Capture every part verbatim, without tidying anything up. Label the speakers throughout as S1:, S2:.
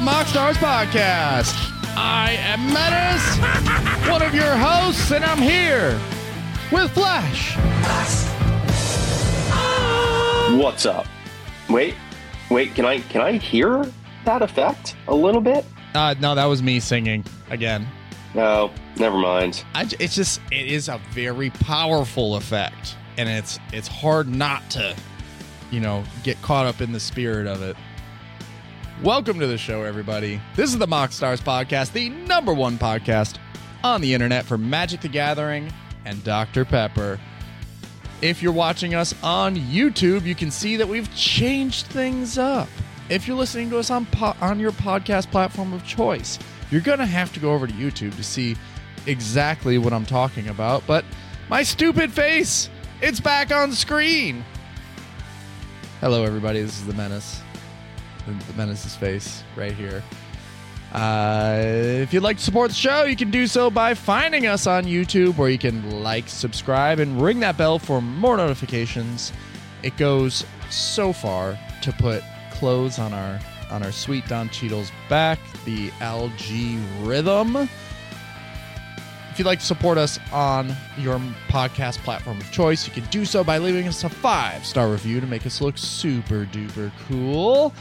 S1: the Mock Stars Podcast. I am Menace, one of your hosts, and I'm here with Flash.
S2: What's up? Wait, wait, can I can I hear that effect a little bit?
S1: Uh, no, that was me singing again.
S2: No, never mind.
S1: I, it's just, it is a very powerful effect, and it's it's hard not to, you know, get caught up in the spirit of it. Welcome to the show, everybody. This is the Mock Stars Podcast, the number one podcast on the internet for Magic the Gathering and Doctor Pepper. If you're watching us on YouTube, you can see that we've changed things up. If you're listening to us on po- on your podcast platform of choice, you're going to have to go over to YouTube to see exactly what I'm talking about. But my stupid face, it's back on screen. Hello, everybody. This is the Menace. The Menace's face right here. Uh, if you'd like to support the show, you can do so by finding us on YouTube, where you can like, subscribe, and ring that bell for more notifications. It goes so far to put clothes on our on our sweet Don Cheadle's back, the L G Rhythm. If you'd like to support us on your podcast platform of choice, you can do so by leaving us a five-star review to make us look super duper cool.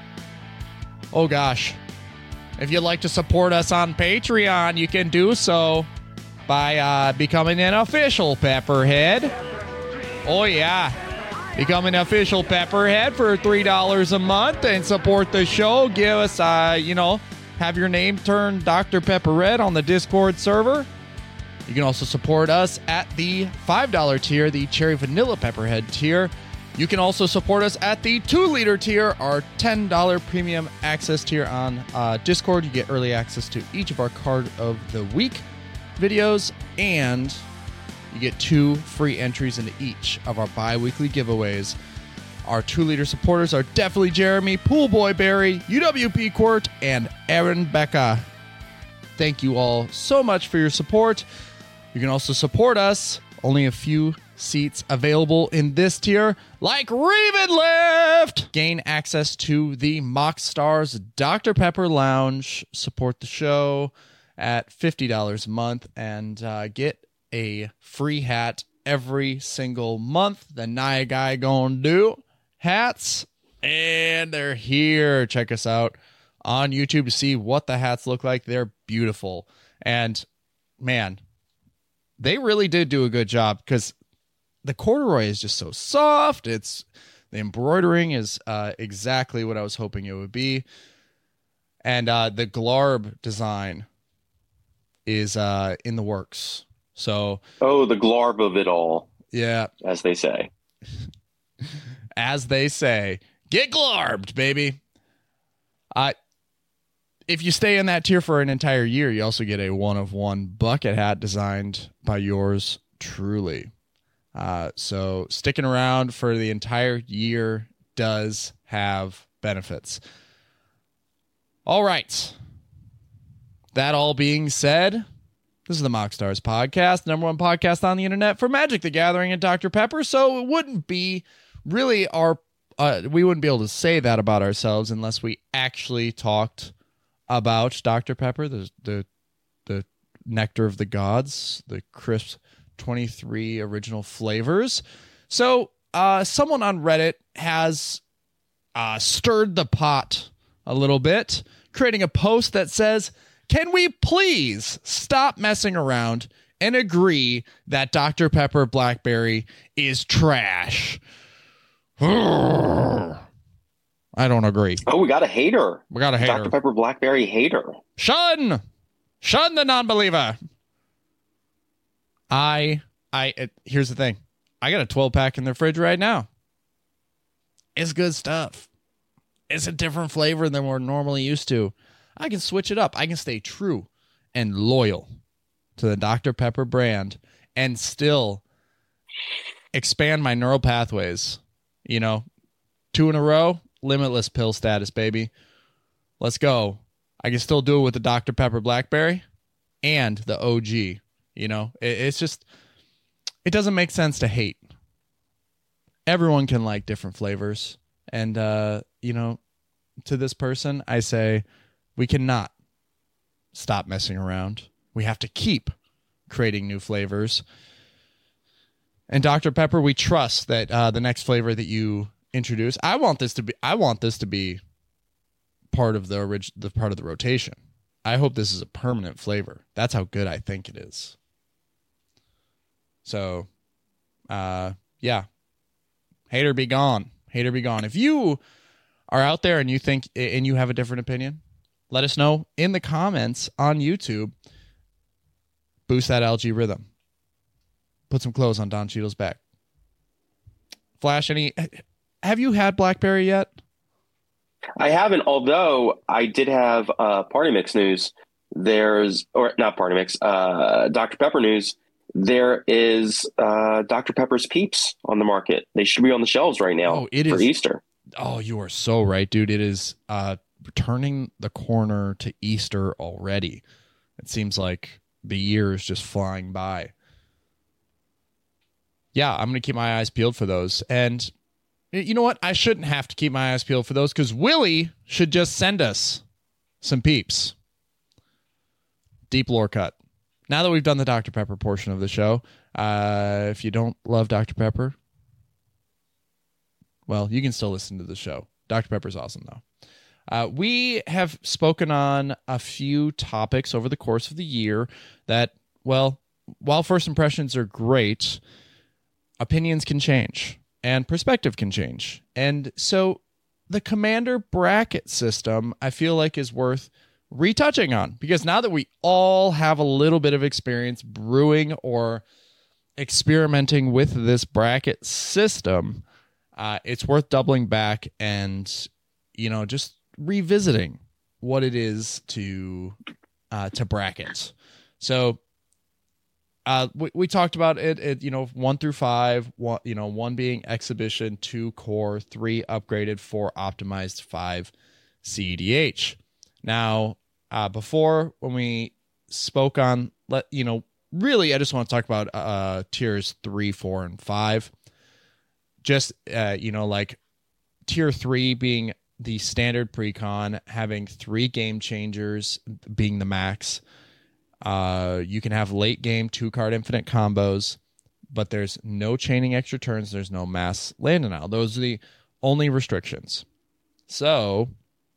S1: Oh gosh. If you'd like to support us on Patreon, you can do so by uh, becoming an official Pepperhead. Oh yeah. Become an official Pepperhead for three dollars a month and support the show. Give us, uh, you know, have your name turned Doctor Pepperhead on the Discord server. You can also support us at the five dollar tier, the Cherry Vanilla Pepperhead tier. You can also support us at the two liter tier, our ten dollar premium access tier on uh, Discord. You get early access to each of our Card of the Week videos, and you get two free entries into each of our bi-weekly giveaways. Our two liter supporters are definitely Jeremy, Poolboy Barry, U W P Court, and Aaron Becca. Thank you all so much for your support. You can also support us. Only a few seats available in this tier, like Ravenlift. Gain access to the Mock Stars Doctor Pepper Lounge. Support the show at fifty dollars a month and uh, get a free hat every single month. The Nia Guy gonna do hats, and they're here. Check us out on YouTube to see what the hats look like. They're beautiful, and man, they really did do a good job, because the corduroy is just so soft. It's the embroidering is uh, exactly what I was hoping it would be, and uh, the Glarb design is uh, in the works. So,
S2: oh, the glarb of it all.
S1: Yeah,
S2: as they say.
S1: As they say, get glarbed, baby. Uh, if you stay in that tier for an entire year, you also get a one-of-one bucket hat designed by yours truly. Uh, so sticking around for the entire year does have benefits. All right. That all being said, this is the Mock Stars Podcast, number one podcast on the internet for Magic the Gathering and Doctor Pepper. So it wouldn't be really our, uh, we wouldn't be able to say that about ourselves unless we actually talked about Doctor Pepper, the the the nectar of the gods, the crisp twenty-three original flavors. So uh, someone on Reddit has uh, stirred the pot a little bit, creating a post that says, "Can we please stop messing around and agree that Doctor Pepper Blackberry is trash?" I don't agree.
S2: Oh, we got a hater.
S1: We got a hater.
S2: Doctor Pepper Blackberry hater.
S1: Shun! Shun the non-believer. I, I, it, here's the thing. I got a twelve pack in the fridge right now. It's good stuff. It's a different flavor than we're normally used to. I can switch it up. I can stay true and loyal to the Doctor Pepper brand and still expand my neural pathways. You know, two in a row, limitless pill status, baby. Let's go. I can still do it with the Doctor Pepper Blackberry and the O G. You know, it, it's just, it doesn't make sense to hate. Everyone can like different flavors. And, uh, you know, to this person, I say, We cannot stop messing around. We have to keep creating new flavors. And Doctor Pepper, we trust that uh, the next flavor that you introduce, I want this to be, I want this to be part of the orig- the part of the rotation. I hope this is a permanent flavor. That's how good I think it is. So, uh, yeah, hater be gone, hater be gone. If you are out there and you think and you have a different opinion, let us know in the comments on YouTube. Boost that L G rhythm. Put some clothes on Don Cheadle's back. Flash, any? Have you had Blackberry yet?
S2: I haven't, although I did have uh, Party Mix news. There's, or not Party Mix, uh, Doctor Pepper news. There is uh, Doctor Pepper's Peeps on the market. They should be on the shelves right now
S1: oh, it
S2: for
S1: is,
S2: Easter.
S1: Oh, you are so right, dude. It is uh, turning the corner to Easter already. It seems like the year is just flying by. Yeah, I'm going to keep my eyes peeled for those. And you know what? I shouldn't have to keep my eyes peeled for those because Willie should just send us some Peeps. Deep lore cut. Now that we've done the Doctor Pepper portion of the show, uh, if you don't love Doctor Pepper, well, you can still listen to the show. Doctor Pepper's awesome, though. Uh, we have spoken on a few topics over the course of the year that, well, while first impressions are great, opinions can change and perspective can change. And so the Commander bracket system, I feel like, is worth retouching on because now that we all have a little bit of experience brewing or experimenting with this bracket system, uh, it's worth doubling back and, you know, just revisiting what it is to uh, to bracket. So uh, we, we talked about it, it, you know, one through five, one, you know, one being exhibition, two core, three upgraded, four optimized, five C D H. Now, uh, before when we spoke on, let you know, really, I just want to talk about uh, tiers three, four, and five. Just uh, you know, like tier three being the standard precon, having three game changers being the max. Uh, you can have late game two card infinite combos, but there's no chaining extra turns. There's no mass land denial. Those are the only restrictions. So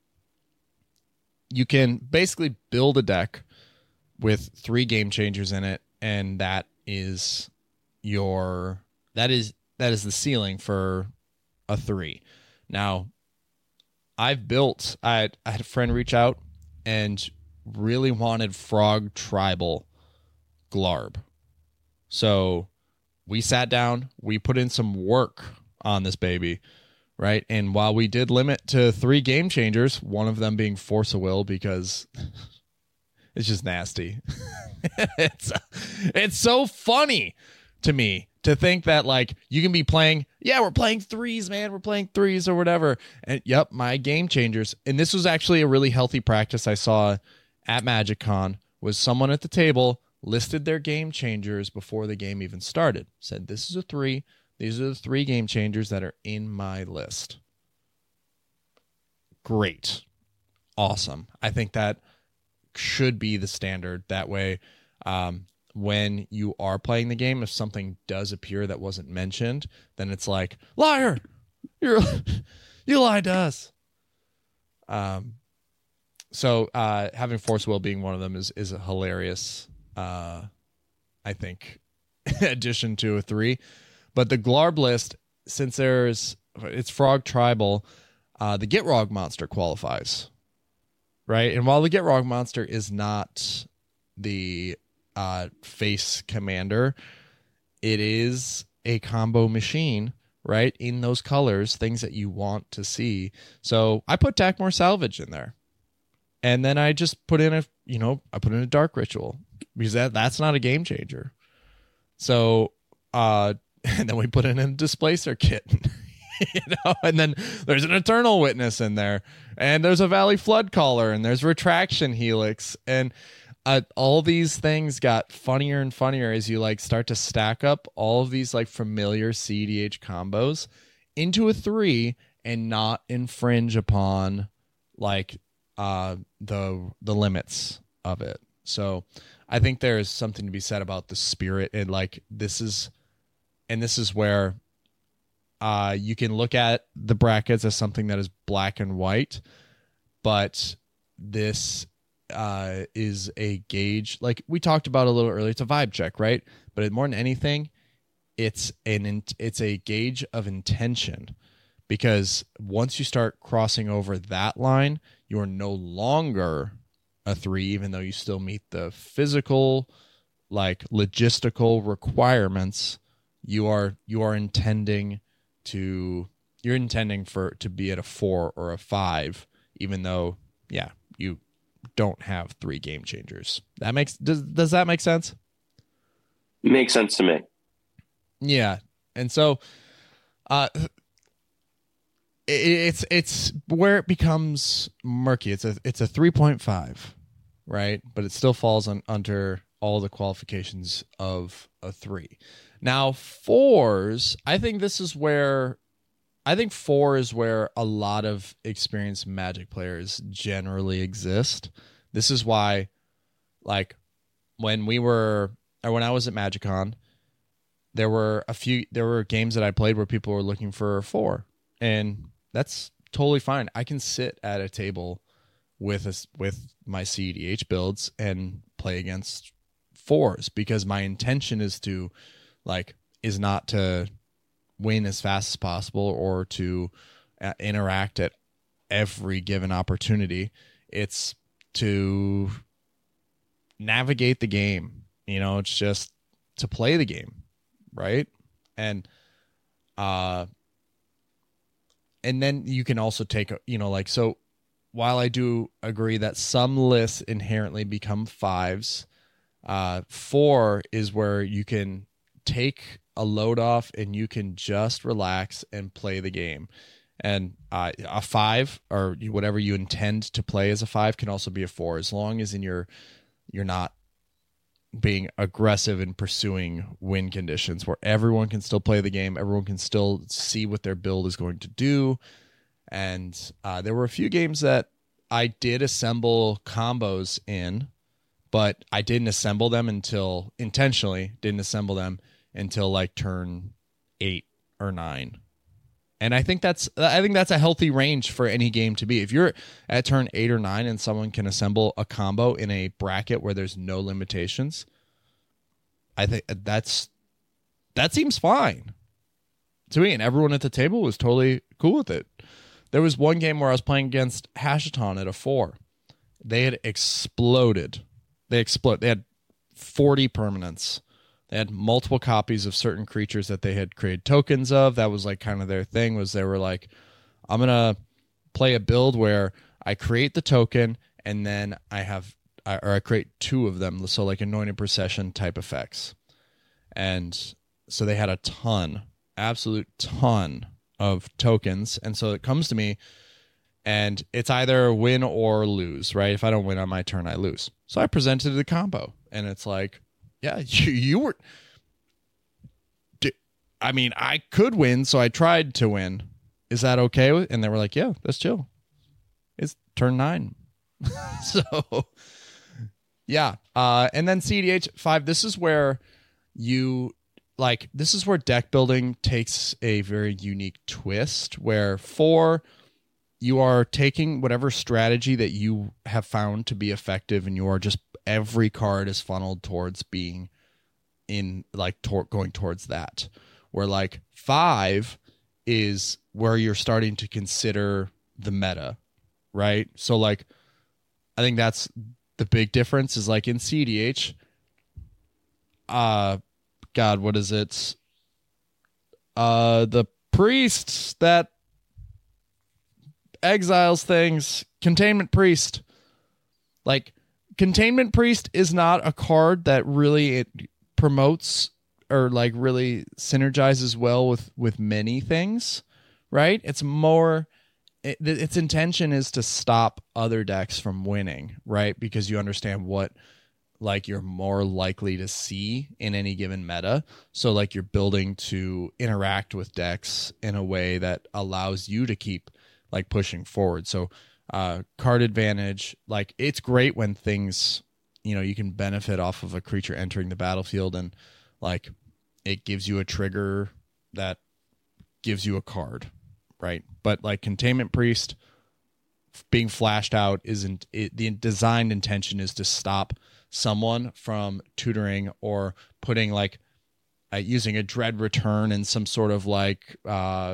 S1: you can basically build a deck with three game changers in it, and that is your that is that is the ceiling for a three. Now, I've built. I I had a friend reach out and really wanted Frog Tribal Glarb, so we sat down. We put in some work on this baby, right? And while we did limit to three game changers, one of them being Force of Will because it's just nasty. it's it's so funny to me to think that, like, you can be playing, yeah, we're playing threes, man, we're playing threes or whatever. And yep, my game changers. And this was actually a really healthy practice I saw at MagicCon, was someone at the table listed their game changers before the game even started. Said, this is a three. These are the three game changers that are in my list. Great. Awesome. I think that should be the standard. That way, um, when you are playing the game, if something does appear that wasn't mentioned, then it's like, liar, you're you lied to us. Um, so uh, having Force Will being one of them is is a hilarious, uh, I think, addition to a three. But the Glarb list, since there's it's Frog Tribal, uh, the Gitrog monster qualifies, right? And while the Gitrog monster is not the uh face commander, it is a combo machine, right? In those colors, things that you want to see. So I put Dakmor Salvage in there, and then I just put in a you know I put in a Dark Ritual because that that's not a game changer. So uh and then we put in a Displacer Kit. You know, and then there's an Eternal Witness in there, and there's a Valley Flood Caller, and there's Retraction Helix, and Uh, all these things got funnier and funnier as you like start to stack up all of these like familiar C D H combos into a three and not infringe upon like uh, the the limits of it. So I think there is something to be said about the spirit, and like this is, and this is where uh, you can look at the brackets as something that is black and white, but this uh, is a gauge. Like we talked about a little earlier, it's a vibe check, right? But more than anything, it's an it's a gauge of intention, because once you start crossing over that line, you are no longer a three, even though you still meet the physical, like logistical requirements. You are you are intending to you're intending for to be at a four or a five, even though yeah you don't have three game changers. That makes does does that make sense?
S2: Makes sense to me.
S1: Yeah, and so uh, it, it's it's where it becomes murky. It's a it's a three point five, right? But it still falls on, under all the qualifications of a three. Now fours, I think this is where I think four is where a lot of experienced Magic players generally exist. This is why, like, when we were or when I was at MagicCon, there were a few there were games that I played where people were looking for a four, and that's totally fine. I can sit at a table with a, with my C E D H builds and play against fours, because my intention is to like is not to win as fast as possible or to uh, interact at every given opportunity. It's to navigate the game. You know, it's just to play the game. Right. And, uh, and then you can also take, you know, like, so while I do agree that some lists inherently become fives, uh, four is where you can take a load off and you can just relax and play the game. And, uh, a five or whatever you intend to play as a five can also be a four, as long as in your, you're not being aggressive in pursuing win conditions where everyone can still play the game. Everyone can still see what their build is going to do. And uh, there were a few games that I did assemble combos in, but I didn't assemble them until intentionally didn't assemble them until like turn eight or nine. And I think that's I think that's a healthy range for any game to be. If you're at turn eight or nine and someone can assemble a combo in a bracket where there's no limitations, I think that's that seems fine to me. And everyone at the table was totally cool with it. There was one game where I was playing against Hashaton at a four. They had exploded. They explode. They had forty permanents. They had multiple copies of certain creatures that they had created tokens of. That was like kind of their thing, was they were like, I'm going to play a build where I create the token and then I have, or I create two of them. So like Anointed Procession type effects. And so they had a ton, absolute ton of tokens. And so it comes to me and it's either win or lose, right? If I don't win on my turn, I lose. So I presented the combo and it's like, yeah, you, you were. I mean, I could win, so I tried to win. Is that okay? And they were like, yeah, that's chill. It's turn nine. So, yeah. Uh, and then C D H five, this is where you, like, this is where deck building takes a very unique twist, where four, you are taking whatever strategy that you have found to be effective and you are just every card is funneled towards being in like tor- going towards that, where like five is where you're starting to consider the meta, right? So like, I think that's the big difference is like in C D H, uh, God, what is it? Uh, the priest that exiles things, Containment Priest, like, Containment Priest is not a card that really it promotes or like really synergizes well with, with many things, right? It's more, it, its intention is to stop other decks from winning, right? Because you understand what like you're more likely to see in any given meta. So like you're building to interact with decks in a way that allows you to keep like pushing forward. So uh, card advantage. Like, it's great when things, you know, you can benefit off of a creature entering the battlefield, and like it gives you a trigger that gives you a card, right? But like Containment Priest being flashed out isn't it, the designed intention is to stop someone from tutoring or putting like uh, using a dread return in some sort of like uh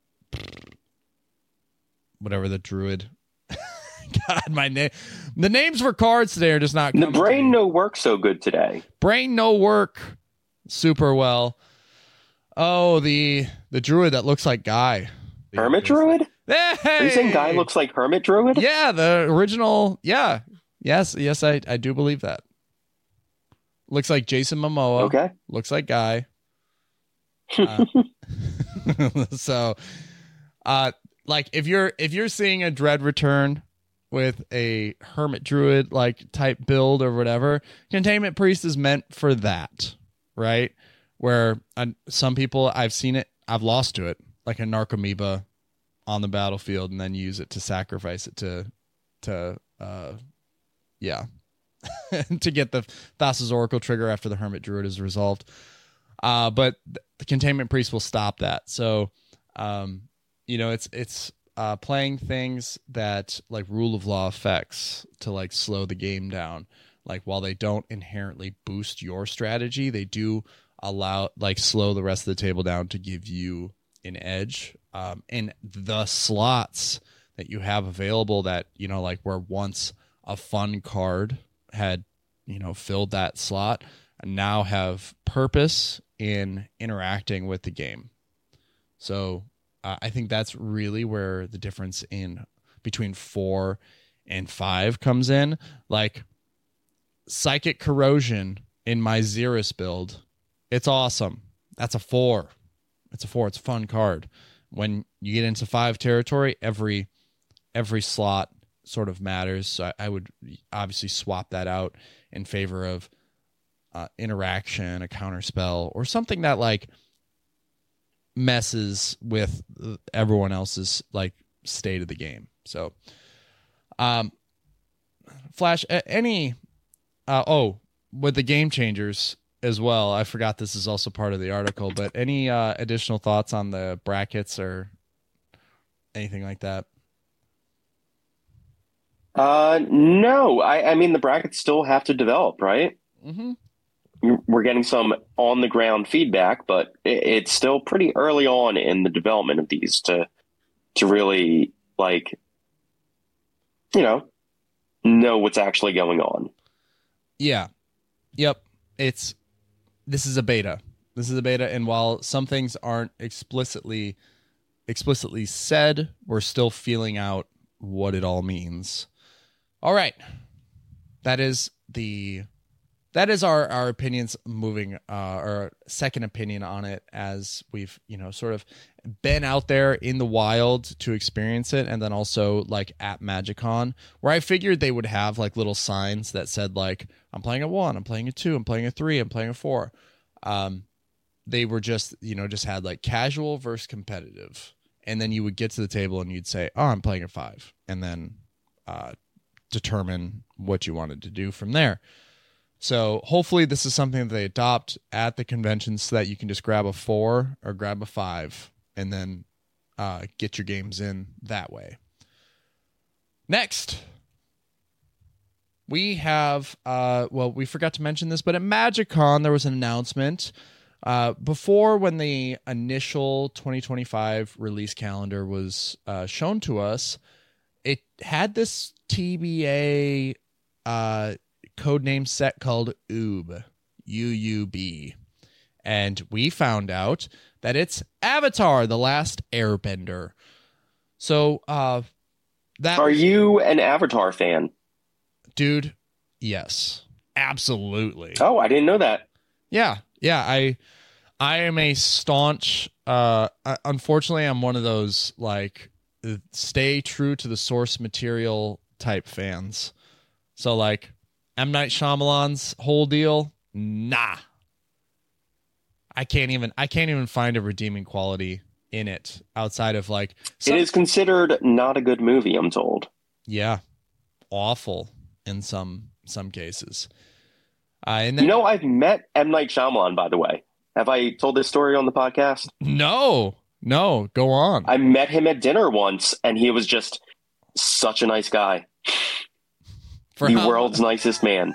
S1: whatever the druid. God, my name, the names for cards today are just not.
S2: The brain no work so good today.
S1: Brain no work super well. Oh, the the druid that looks like Guy.
S2: Hermit Druid?
S1: Hey!
S2: Are you saying Guy looks like Hermit Druid?
S1: Yeah, the original. Yeah. Yes, yes, I, I do believe that. Looks like Jason Momoa.
S2: Okay.
S1: Looks like Guy. Uh, so, uh, like if you're if you're seeing a Dread return with a Hermit Druid like type build or whatever, Containment Priest is meant for that, right? Where uh, some people I've seen it, I've lost to it, like a Narcomoeba on the battlefield, and then use it to sacrifice it to, to, uh, yeah, to get the Thassa's Oracle trigger after the Hermit Druid is resolved. Uh, but the Containment Priest will stop that. So, um, you know, it's it's uh, playing things that like Rule of Law effects to like slow the game down. Like while they don't inherently boost your strategy, they do allow like slow the rest of the table down to give you an edge. Um, and the slots that you have available that, you know, like where once a fun card had, you know, filled that slot, and now have purpose in interacting with the game. So uh, I think that's really where the difference in between four and five comes in. Like Psychic Corrosion in my Xeris build, it's awesome. That's a four. It's a four. It's a fun card. When you get into five territory, every every slot sort of matters. So I, I would obviously swap that out in favor of uh, interaction, a counter spell, or something that like messes with everyone else's like state of the game. So, um, Flash, any uh, oh, with the game changers as well. I forgot this is also part of the article, but any uh, additional thoughts on the brackets or anything like that?
S2: Uh, no. I, I mean, the brackets still have to develop, right?
S1: Mm-hmm.
S2: We're getting some on the ground feedback, but it, it's still pretty early on in the development of these to to really like, you know, know what's actually going on.
S1: Yeah. Yep. It's this is a beta. This is a beta, and while some things aren't explicitly explicitly said, we're still feeling out what it all means. All right. That is the that is our our opinions moving uh our second opinion on it, as we've, you know, sort of been out there in the wild to experience it, and then also like at MagicCon, where I figured they would have like little signs that said like, I'm playing a one, I'm playing a two, I'm playing a three, I'm playing a four. Um, they were just, you know, just had like casual versus competitive. And then you would get to the table and you'd say, oh, I'm playing a five. And then uh, determine what you wanted to do from there. So hopefully this is something that they adopt at the convention so that you can just grab a four or grab a five and then uh, get your games in that way. Next, we have, uh, well, we forgot to mention this, but at MagicCon, there was an announcement. Uh, before, when the initial twenty twenty-five release calendar was uh, shown to us, it had this T B A uh, codename set called U U B, U U B. And we found out that it's Avatar: The Last Airbender. So, uh, that
S2: Are you an Avatar fan?
S1: Dude, yes, absolutely.
S2: Oh, I didn't know that.
S1: Yeah, yeah. I, I am a staunch. Uh, unfortunately, I'm one of those like stay true to the source material type fans. So like M. Night Shyamalan's whole deal, nah. I can't even. I can't even find a redeeming quality in it outside of like. Some,
S2: it is considered not a good movie, I'm told.
S1: Yeah. Awful in some some cases. Uh, and then,
S2: You know, I've met M. Night Shyamalan, by the way. Have I told this story on the podcast?
S1: no, no, go on.
S2: I met him at dinner once, and he was just such a nice guy.
S1: For
S2: the
S1: how,
S2: world's nicest man.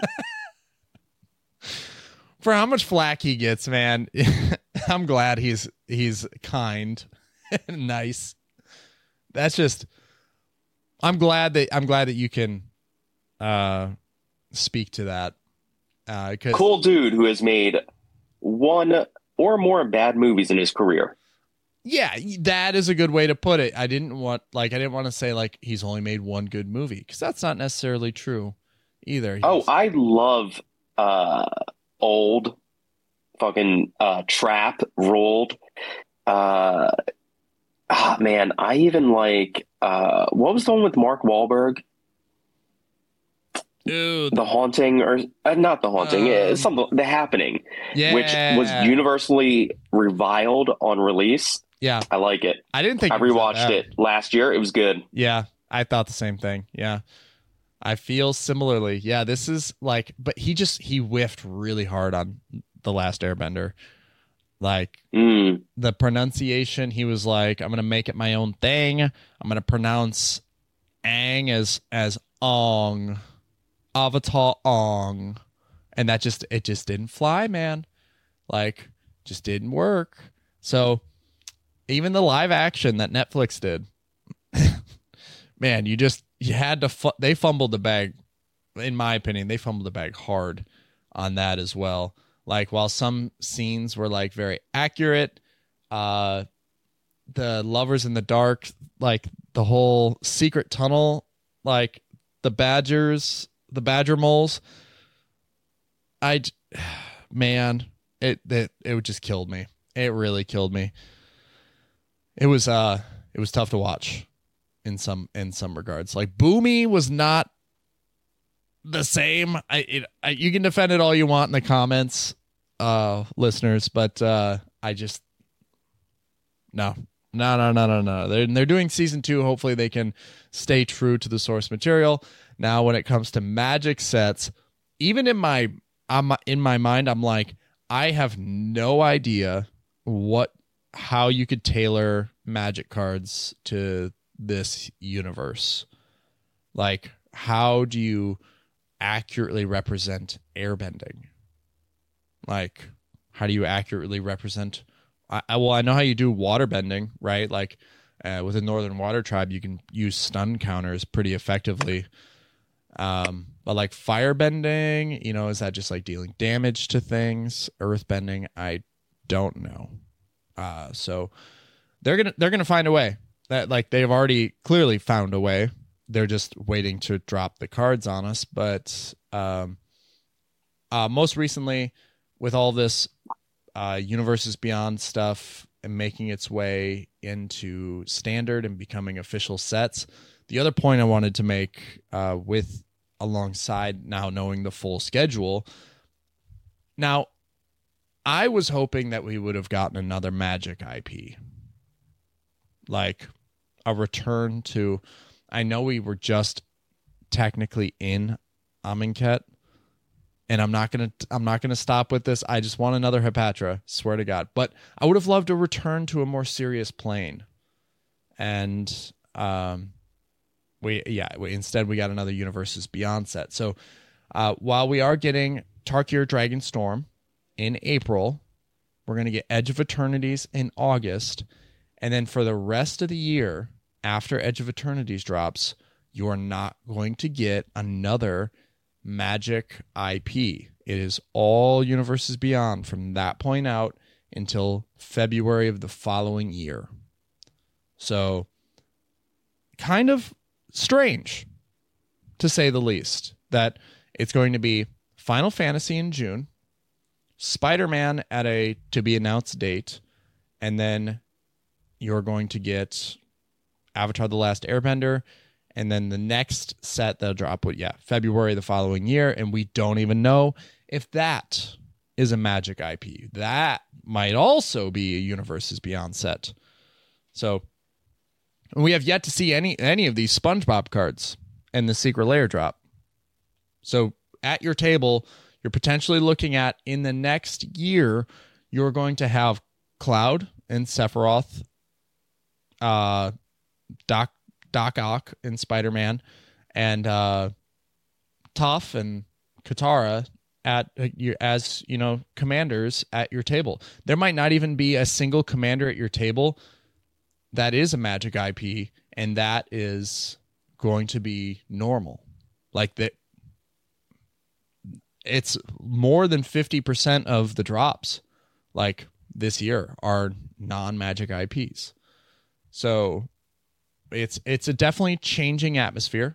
S1: For how much flack he gets, man, I'm glad he's he's kind and nice. That's just, I'm glad that I'm glad that you can uh, speak to that. Uh,
S2: cool dude who has made one or more bad movies in his career.
S1: Yeah, that is a good way to put it. I didn't want like I didn't want to say like he's only made one good movie because that's not necessarily true either. He's,
S2: oh, I love uh, old fucking uh, Trap, Rolled. Uh, oh, man, I even like uh, what was the one with Mark Wahlberg?
S1: Dude.
S2: The Haunting, or uh, not The Haunting,
S1: um,
S2: uh, something, The Happening,
S1: yeah.
S2: which was universally reviled on release.
S1: Yeah,
S2: I like it.
S1: I didn't think
S2: I rewatched it last year. It was good.
S1: Yeah, I thought the same thing. Yeah, I feel similarly. Yeah, this is like, but he just he whiffed really hard on The Last Airbender. Like
S2: mm.
S1: the pronunciation, he was like, "I'm gonna make it my own thing. I'm gonna pronounce Aang as as Ong, Avatar Ong," and that just it just didn't fly, man. Like, just didn't work. So. Even the live action that Netflix did, man, you just, you had to, fu- they fumbled the bag, in my opinion, they fumbled the bag hard on that as well. Like, while some scenes were, like, very accurate, uh, the Lovers in the Dark, like, the whole secret tunnel, like, the badgers, the badger moles, I, man, it, it, it just killed me. It really killed me. It was uh it was tough to watch in some in some regards. Like Boomy was not the same. I, it, I you can defend it all you want in the comments, uh listeners, but uh I just no. No, no, no, no, no. They're they're doing season two. Hopefully they can stay true to the source material. Now when it comes to magic sets, even in my I'm in my mind I'm like I have no idea what how you could tailor magic cards to this universe. Like, how do you accurately represent airbending? Like, how do you accurately represent... I, I Well, I know how you do water bending, right? Like, uh, with the Northern Water Tribe, you can use stun counters pretty effectively. Um, but, like, fire bending, you know, is that just, like, dealing damage to things? Earth bending, I don't know. Uh, so they're gonna they're gonna find a way. That like they've already clearly found a way. They're just waiting to drop the cards on us. But um, uh, most recently, with all this uh, Universes Beyond stuff and making its way into standard and becoming official sets, the other point I wanted to make uh, with alongside now knowing the full schedule. Now, I was hoping that we would have gotten another Magic I P. Like a return to... I know we were just technically in Amonkhet, and I'm not gonna I'm not gonna stop with this. I just want another Hepatra, swear to God. But I would have loved to return to a more serious plane. And um we yeah, we, instead we got another Universes Beyond set. So uh, while we are getting Tarkir Dragonstorm in April, we're going to get Edge of Eternities in August, and then for the rest of the year, after Edge of Eternities drops, you are not going to get another Magic I P. It is all Universes Beyond from that point out until February of the following year. So, kind of strange, to say the least, that it's going to be Final Fantasy in June, Spider-Man at a to-be-announced date, and then you're going to get Avatar The Last Airbender, and then the next set that'll drop, what, yeah, February the following year, and we don't even know if that is a Magic I P. That might also be a Universes Beyond set. So we have yet to see any any of these SpongeBob cards and the secret layer drop. So at your table, you're potentially looking at in the next year, you're going to have Cloud and Sephiroth, uh, Doc Doc Ock in Spider-Man, and uh, Toph and Katara at uh, your, as you know commanders at your table. There might not even be a single commander at your table that is a Magic I P, and that is going to be normal. Like that, it's more than fifty percent of the drops like this year are non-Magic I Ps. So it's it's a definitely changing atmosphere,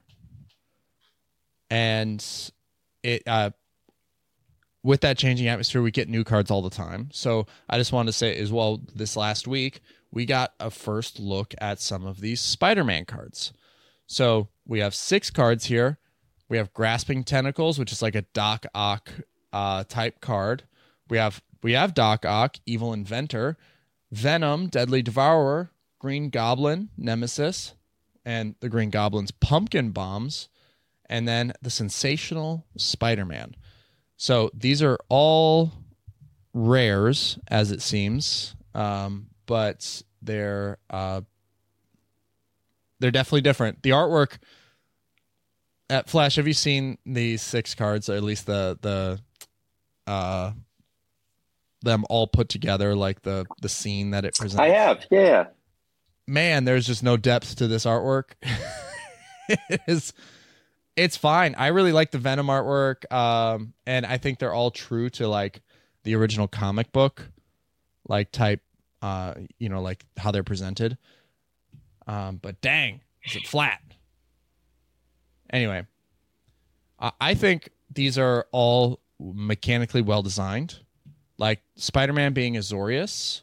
S1: and it uh with that changing atmosphere, we get new cards all the time. So I just wanted to say as well, this last week we got a first look at some of these Spider-Man cards. So we have six cards here. We have Grasping Tentacles, which is like a Doc Ock uh, type card. We have we have Doc Ock, Evil Inventor, Venom, Deadly Devourer, Green Goblin, Nemesis, and the Green Goblin's Pumpkin Bombs, and then the Sensational Spider-Man. So these are all rares, as it seems, um, but they're uh, they're definitely different. The artwork at Flash, have you seen these six cards, or at least the the uh, them all put together, like the the scene that it presents?
S2: I have, yeah.
S1: Man, there's just no depth to this artwork. It is, it's fine. I really like the Venom artwork, um, and I think they're all true to like the original comic book, like type, uh, you know, like how they're presented. Um, but dang, is it flat? Anyway, uh, I think these are all mechanically well designed. Like Spider-Man being Azorius,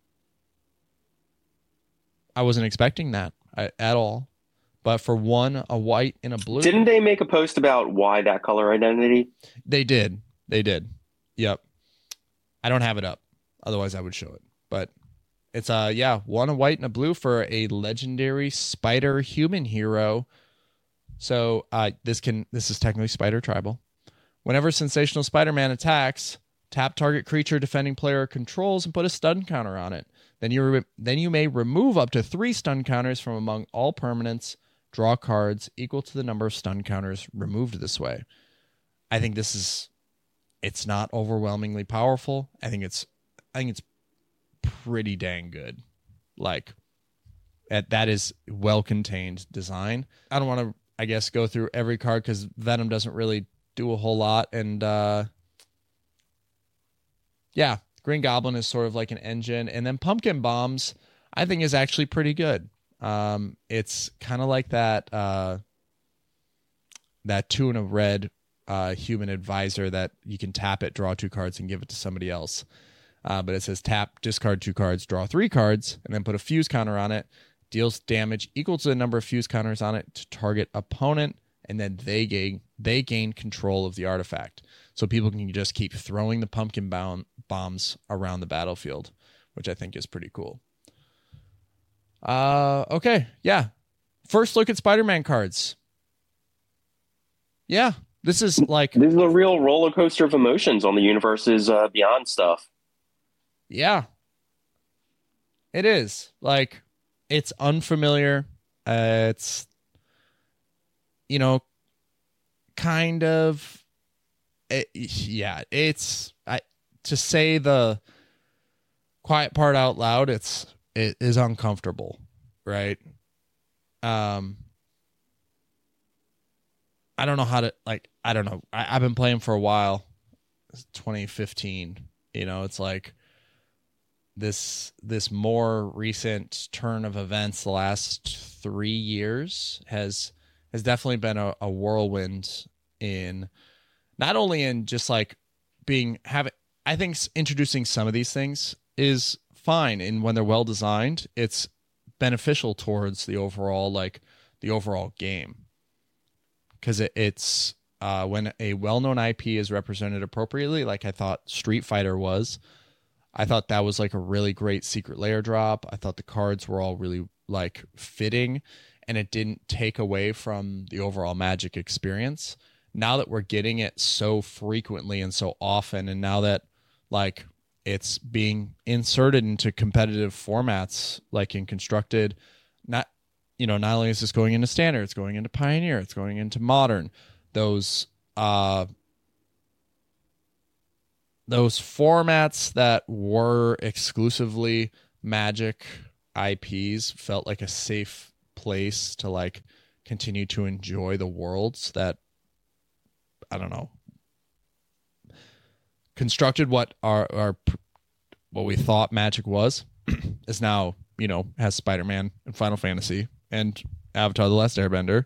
S1: I wasn't expecting that at all. But for one, a white and a blue.
S2: Didn't they make a post about why that color identity?
S1: They did. They did. Yep. I don't have it up. Otherwise, I would show it. But it's, uh, yeah, one a white and a blue for a legendary spider human hero. So uh, this can this is technically Spider Tribal. Whenever Sensational Spider-Man attacks, tap target creature defending player controls and put a stun counter on it. Then you re- then you may remove up to three stun counters from among all permanents. Draw cards equal to the number of stun counters removed this way. I think this is, it's not overwhelmingly powerful. I think it's, I think it's pretty dang good. Like, at, that is well-contained design. I don't want to, I guess, go through every card because Venom doesn't really do a whole lot. And, uh, yeah, Green Goblin is sort of like an engine. And then Pumpkin Bombs, I think, is actually pretty good. Um, it's kind of like that, uh, that two and a red, uh, human advisor that you can tap it, draw two cards and give it to somebody else. Uh, but it says tap, discard two cards, draw three cards, and then put a fuse counter on it, deals damage equal to the number of fuse counters on it to target opponent. And then they gain, they gain control of the artifact. So people can just keep throwing the pumpkin bound bombs around the battlefield, which I think is pretty cool. Uh, okay. Yeah. First look at Spider-Man cards. Yeah. This is like,
S2: this is a real roller coaster of emotions on the universe's uh, Beyond stuff.
S1: Yeah, it is. Like, it's unfamiliar. Uh, it's, you know, kind of, it, yeah, it's, I, to say the quiet part out loud, it's, it is uncomfortable, right? Um, I don't know how to, like, I don't know. I, I've been playing for a while. It's twenty fifteen, you know, it's like this, this more recent turn of events the last three years has, has definitely been a, a whirlwind in not only in just like being, having, I think introducing some of these things is fine. And when they're well designed, it's beneficial towards the overall, like the overall game. Cause it, it's, uh, when a well-known I P is represented appropriately, like I thought Street Fighter was, I thought that was like a really great secret layer drop. I thought the cards were all really like fitting. and it didn't take away from the overall Magic experience. Now that we're getting it so frequently and so often, and now that like it's being inserted into competitive formats, like in Constructed, not, you know, not only is this going into Standard, it's going into Pioneer, it's going into Modern. Those uh, those formats that were exclusively Magic I Ps felt like a safe place to like continue to enjoy the worlds that, I don't know, constructed what our, our what we thought Magic was is now, you know, has Spider-Man and Final Fantasy and Avatar: The Last Airbender.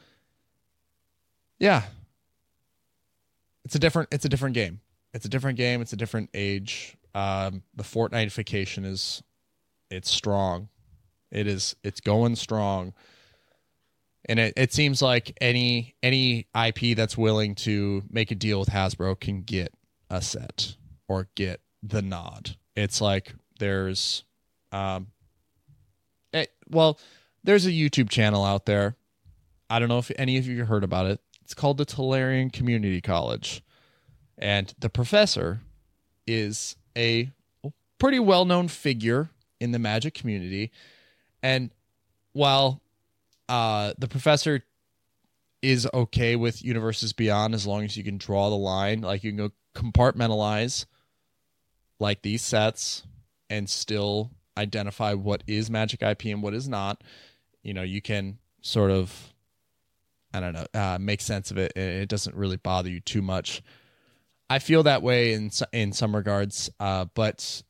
S1: Yeah. It's a different it's a different game. It's a different game, it's a different age. Um, the Fortnite-ification is it's strong. It is it's going strong. And it, it seems like any any I P that's willing to make a deal with Hasbro can get a set or get the nod. It's like there's, um, it, well, there's a YouTube channel out there. I don't know if any of you heard about it. It's called the Tolarian Community College. And the professor is a pretty well-known figure in the Magic community. And while uh, the professor is okay with Universes Beyond as long as you can draw the line, like you can go compartmentalize like these sets and still identify what is Magic I P and what is not. You know, you can sort of, I don't know, uh, make sense of it. It doesn't really bother you too much. I feel that way in in some regards, uh, but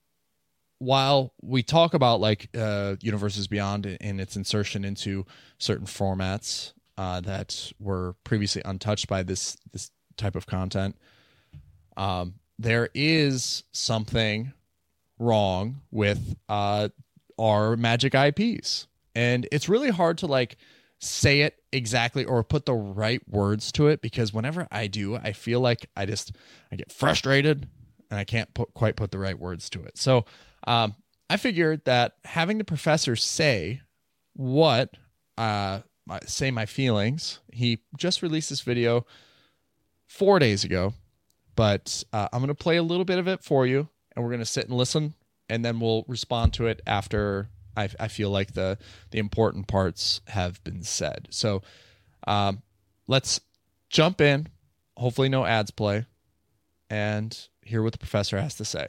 S1: while we talk about like uh, Universes Beyond and its insertion into certain formats uh, that were previously untouched by this this type of content, um, there is something wrong with uh, our Magic I Ps, and it's really hard to like say it exactly or put the right words to it, because whenever I do, I feel like I just I get frustrated and I can't put quite put the right words to it. So um, I figured that having the professor say what uh, my, say my feelings. He just released this video four days ago, but uh, I'm going to play a little bit of it for you, and we're going to sit and listen, and then we'll respond to it after I, I feel like the the important parts have been said. So um, let's jump in. Hopefully no ads play, and hear what the professor has to say.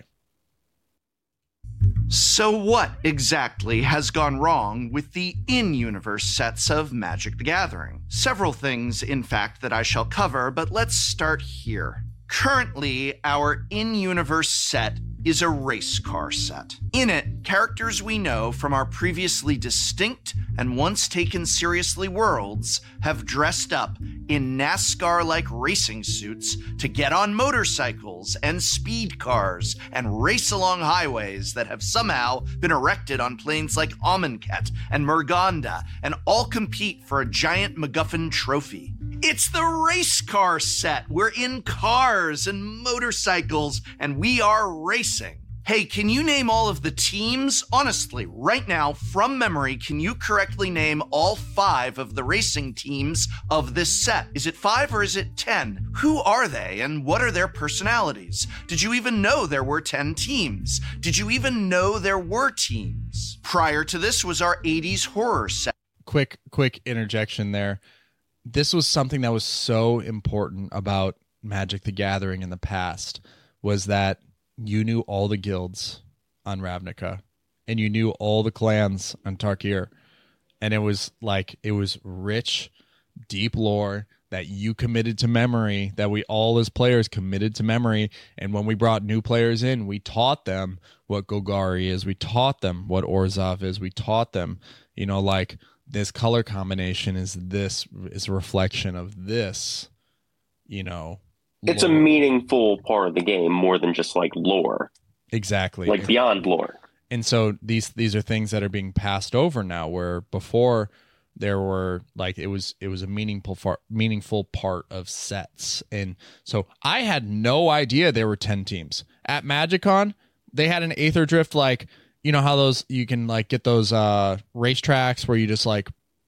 S3: So what exactly has gone wrong with the in-universe sets of Magic the Gathering? Several things, in fact, that I shall cover, but let's start here. Currently, our in-universe set is a race car set. In it, characters we know from our previously distinct and once taken seriously worlds have dressed up in NASCAR-like racing suits to get on motorcycles and speed cars and race along highways that have somehow been erected on planes like Amonkhet and Murganda, and all compete for a giant MacGuffin trophy. It's the race car set. We're in cars and motorcycles, and we are racing. Hey, can you name all of the teams? Honestly, right now, from memory, can you correctly name all five of the racing teams of this set? Is it five or is it ten? Who are they and what are their personalities? Did you even know there were ten teams? Did you even know there were teams? Prior to this was our eighties horror set.
S1: Quick, quick interjection there. This was something that was so important about Magic the Gathering in the past, was that you knew all the guilds on Ravnica, and you knew all the clans on Tarkir. And it was like, it was rich, deep lore that you committed to memory, that we all as players committed to memory. And when we brought new players in, we taught them what Golgari is. We taught them what Orzhov is. We taught them, you know, like, this color combination is this is a reflection of this, you know.
S2: It's
S1: lore.
S2: a meaningful part of the game more than just like lore.
S1: Exactly.
S2: Like beyond lore.
S1: And so these these are things that are being passed over now, where before there were like it was it was a meaningful far, meaningful part of sets. And so I had no idea there were ten teams. At MagicCon, they had an Aether Drift, like, you know how those you can like get those uh racetracks where you just like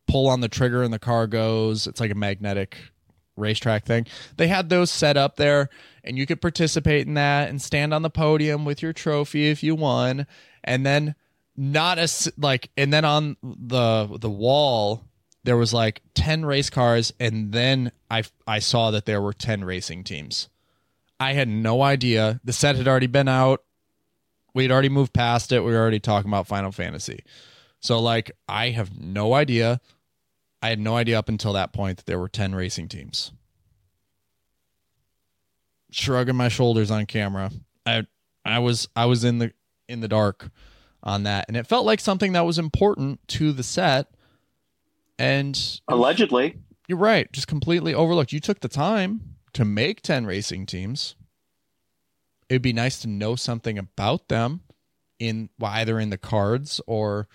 S1: pull on the trigger and the car goes. It's like a magnetic racetrack thing. They had those set up there, and you could participate in that and stand on the podium with your trophy if you won. And then not as like, and then on the the wall there was like ten race cars, and then I I saw that there were ten racing teams. I had no idea. The set had already been out. We'd already moved past it. We were already talking about Final Fantasy. So like, I have no idea. I had no idea up until that point that there were ten racing teams. Shrugging my shoulders on camera. I I was I was in the in the dark on that, and it felt like something that was important to the set. And
S2: allegedly,
S1: you're right, just completely overlooked. You took the time to make ten racing teams. It'd be nice to know something about them in well, either in the cards or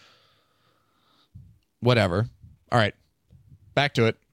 S1: whatever. All right. Back to it.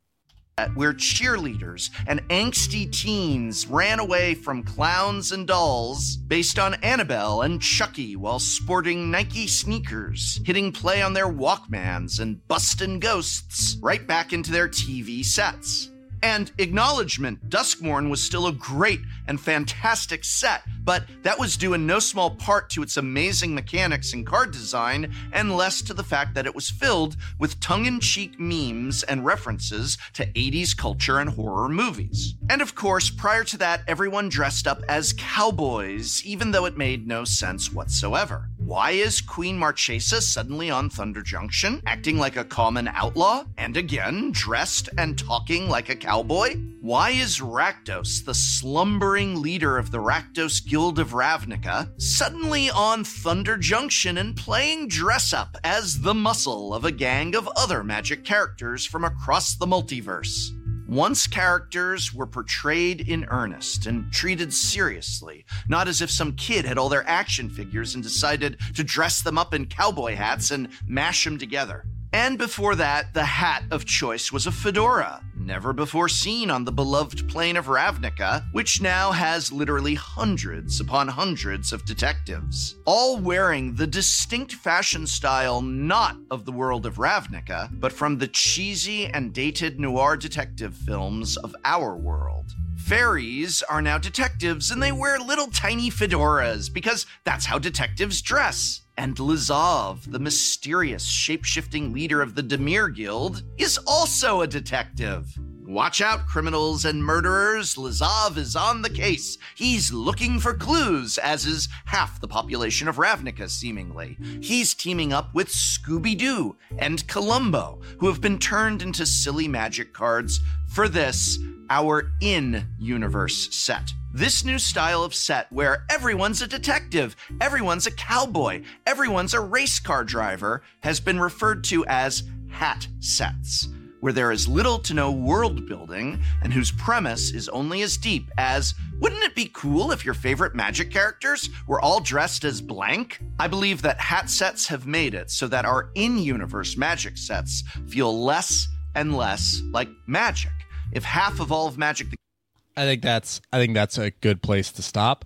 S3: Where cheerleaders and angsty teens ran away from clowns and dolls based on Annabelle and Chucky while sporting Nike sneakers, hitting play on their Walkmans and busting ghosts right back into their T V sets. And acknowledgement, Duskmourn was still a great and fantastic set, but that was due in no small part to its amazing mechanics and card design, and less to the fact that it was filled with tongue-in-cheek memes and references to eighties culture and horror movies. And of course, prior to that, everyone dressed up as cowboys, even though it made no sense whatsoever. Why is Queen Marchesa suddenly on Thunder Junction, acting like a common outlaw, and again, dressed and talking like a cowboy? Why is Rakdos, the slumbering leader of the Rakdos Guild of Ravnica, suddenly on Thunder Junction and playing dress-up as the muscle of a gang of other Magic characters from across the multiverse? Once characters were portrayed in earnest and treated seriously, not as if some kid had all their action figures and decided to dress them up in cowboy hats and mash them together. And before that, the hat of choice was a fedora, never before seen on the beloved plane of Ravnica, which now has literally hundreds upon hundreds of detectives, all wearing the distinct fashion style not of the world of Ravnica, but from the cheesy and dated noir detective films of our world. Fairies are now detectives, and they wear little tiny fedoras because that's how detectives dress. And Lazav, the mysterious shape-shifting leader of the Dimir Guild, is also a detective. Watch out, criminals and murderers. Lazav is on the case. He's looking for clues, as is half the population of Ravnica, seemingly. He's teaming up with Scooby-Doo and Columbo, who have been turned into silly magic cards for this, our in-universe set. This new style of set where everyone's a detective, everyone's a cowboy, everyone's a race car driver has been referred to as hat sets, where there is little to no world building and whose premise is only as deep as, wouldn't it be cool if your favorite Magic characters were all dressed as blank? I believe that hat sets have made it so that our in-universe Magic sets feel less and less like Magic. If half of all of Magic the
S1: I think that's I think that's a good place to stop.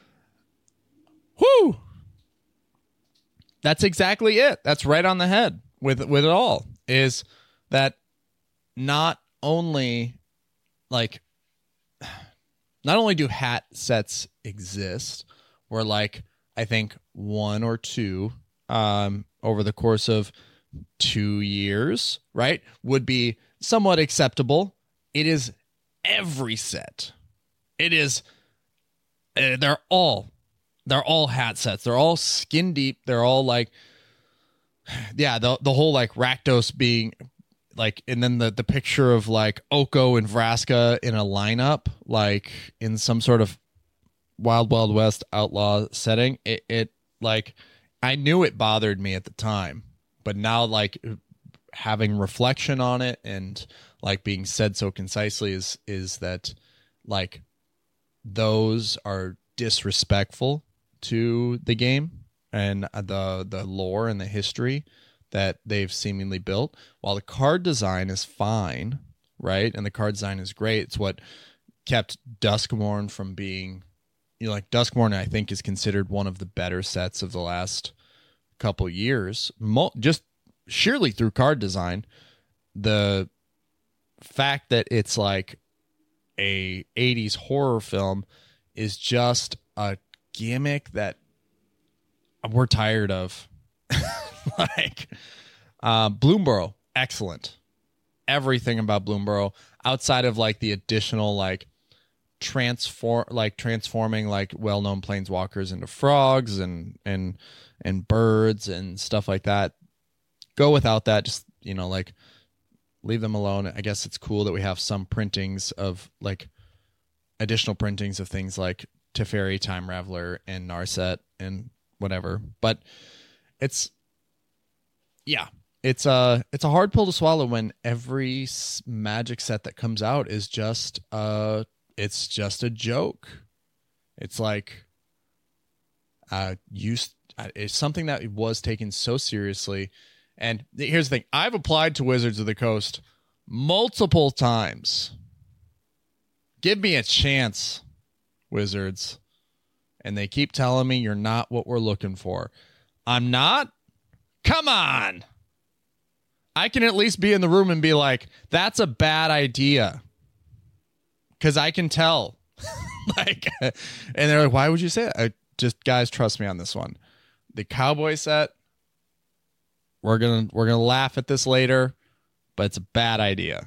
S1: Whoo! That's exactly it. That's right on the head with with it all. Is that not only like not only do hat sets exist, where like I think one or two um over the course of two years, right, would be somewhat acceptable. It is every set. It is uh, they're all they're all hat sets. They're all skin deep. They're all like yeah, the the whole like Rakdos being like, and then the the picture of like Oko and Vraska in a lineup, like in some sort of Wild Wild West outlaw setting. It it like I knew it bothered me at the time, but now like having reflection on it and like being said so concisely is is that like those are disrespectful to the game and the the lore and the history that they've seemingly built. While the card design is fine, right? And the card design is great. It's what kept Duskmourn from being, you know, like Duskmourn I think is considered one of the better sets of the last couple years, Mo- just sheerly through card design. the fact that it's like a eighties horror film is just a gimmick that we're tired of. Like, uh, Bloomborough, excellent. Everything about Bloomborough, outside of like the additional like transform, like transforming like well-known planeswalkers into frogs and and and birds and stuff like that. Go without that. Just, you know, like leave them alone. I guess it's cool that we have some printings of like additional printings of things like Teferi, Time Raveler, and Narset and whatever. But it's, yeah, it's a, it's a hard pill to swallow when every Magic set that comes out is just, uh, it's just a joke. It's like, uh, used, it's something that was taken so seriously. And here's the thing. I've applied to Wizards of the Coast multiple times. Give me a chance, Wizards. And they keep telling me you're not what we're looking for. I'm not? Come on. I can at least be in the room and be like, that's a bad idea. Because I can tell. Like, and they're like, why would you say that? I, just, guys, trust me on this one. The Cowboy set, we're gonna we're gonna laugh at this later, but it's a bad idea.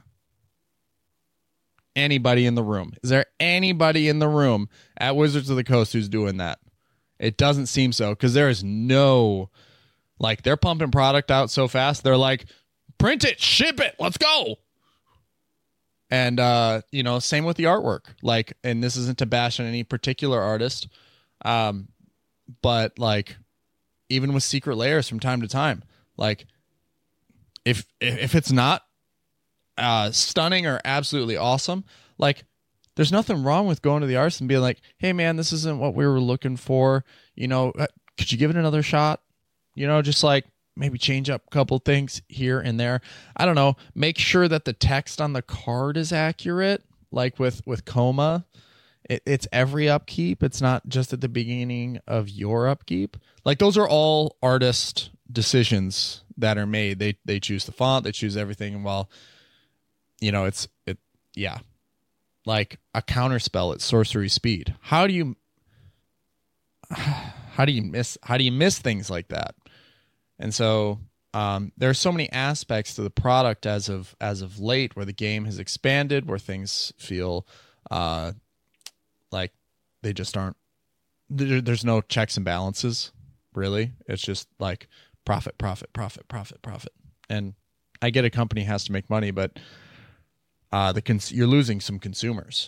S1: Anybody in the room? Is there anybody in the room at Wizards of the Coast who's doing that? It doesn't seem so, because there is no, like, they're pumping product out so fast. They're like, print it, ship it, let's go. And uh, you know, same with the artwork. Like, and this isn't to bash on any particular artist, um, but like, even with Secret Layers from time to time, like, if if it's not uh, stunning or absolutely awesome, like, there's nothing wrong with going to the artist and being like, hey, man, this isn't what we were looking for. You know, uh, could you give it another shot? You know, just like maybe change up a couple things here and there. I don't know. Make sure that the text on the card is accurate. Like with, with Coma, it, it's every upkeep. It's not just at the beginning of your upkeep. Like, those are all artist decisions that are made. They they choose the font, they choose everything. And while, you know, it's it yeah, like a counter spell at sorcery speed. How do you how do you miss how do you miss things like that? And so um, there are so many aspects to the product as of as of late where the game has expanded, where things feel uh, like they just aren't. There, there's no checks and balances, really. It's just like profit, profit, profit, profit, profit. And I get a company has to make money, but uh, the cons- you're losing some consumers.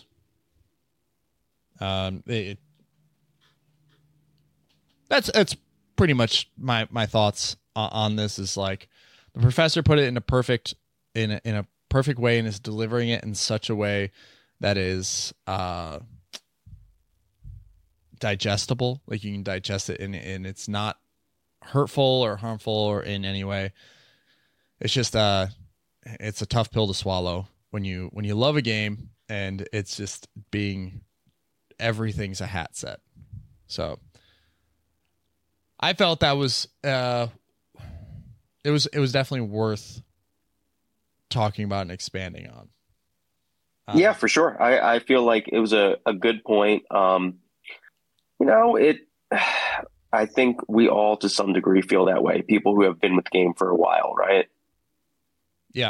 S1: Um, it, that's that's pretty much my my thoughts on, on this. Is like the professor put it in a perfect in a, in a perfect way and is delivering it in such a way that is uh, digestible. Like, you can digest it, and and it's not hurtful or harmful or in any way. It's just uh it's a tough pill to swallow when you when you love a game and it's just being everything's a hat set. So I felt that was uh it was it was definitely worth talking about and expanding on. Um,
S2: yeah, for sure. I, I feel like it was a, a good point. Um you know, it I think we all, to some degree, feel that way. People who have been with the game for a while, right?
S1: Yeah,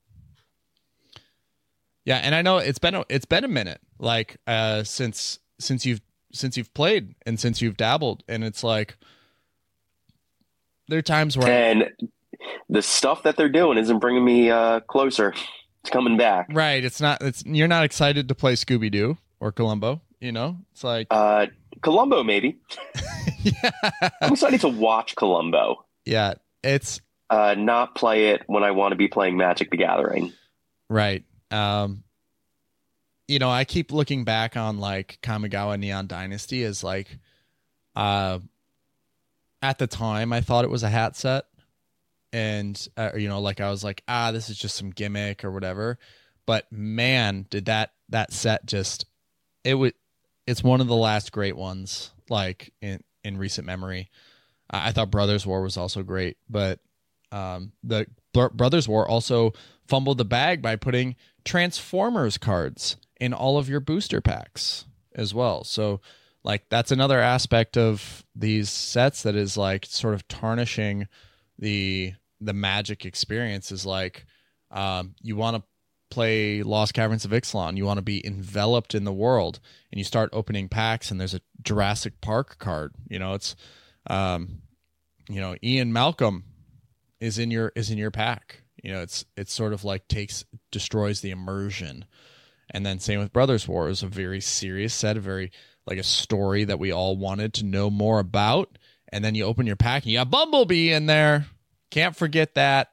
S1: yeah, and I know it's been a, it's been a minute, like uh, since since you've since you've played and since you've dabbled, and it's like there are times where
S2: and I, the stuff that they're doing isn't bringing me uh, closer. It's coming back,
S1: right? It's not. It's you're not excited to play Scooby Doo or Columbo. You know, it's like
S2: uh, Columbo, maybe.
S1: Yeah.
S2: I'm excited to watch Columbo.
S1: Yeah, it's
S2: uh, not play it when I want to be playing Magic the Gathering.
S1: Right. Um, you know, I keep looking back on like Kamigawa Neon Dynasty as like, uh, at the time I thought it was a hat set, and uh, you know, like I was like, ah, this is just some gimmick or whatever. But man, did that that set just it would. It's one of the last great ones, like in, in recent memory. I thought Brothers War was also great, but um, the Br- Brothers War also fumbled the bag by putting Transformers cards in all of your booster packs as well. So like that's another aspect of these sets that is like sort of tarnishing the the Magic experience. Is like um, you want to play Lost Caverns of Ixalan, you want to be enveloped in the world, and you start opening packs and there's a Jurassic Park card. You know, it's um, you know, Ian Malcolm is in your is in your pack. You know, it's it's sort of like takes destroys the immersion. And then same with Brothers Wars, a very serious set, a very like a story that we all wanted to know more about. And then you open your pack and you got Bumblebee in there. Can't forget that.